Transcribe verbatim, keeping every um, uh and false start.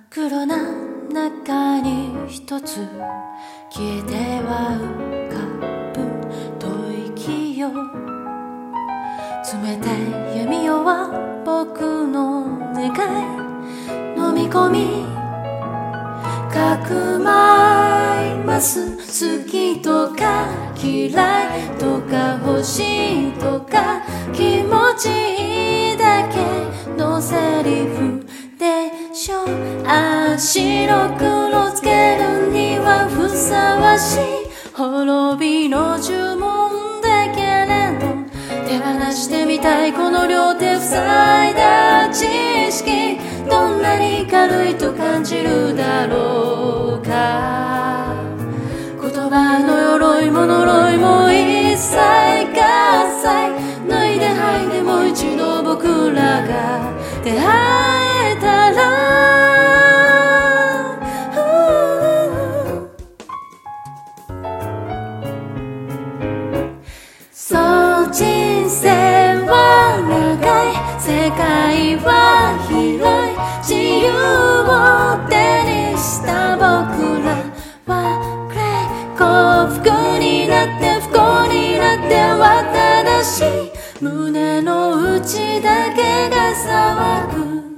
黒な中に一つ消えては浮かぶ吐息よ、冷たい闇夜は僕の願い飲み込みかくまいます。好きとか嫌いとか欲しいとか気持ちいいだけのセリフでしょ。ああ白黒つけるにはふさわしい滅びの呪文だけれど、手放してみたいこの両手塞いだ知識、どんなに軽いと感じるだろうか。言葉の鎧も呪いも一切喝采、脱いで剥いでもう一度僕らが出会えたら、そう人生は長い、世界は広い、自由を手にした僕らはグレー、幸福になって不幸になっては正しい、胸の内だけが騒ぐ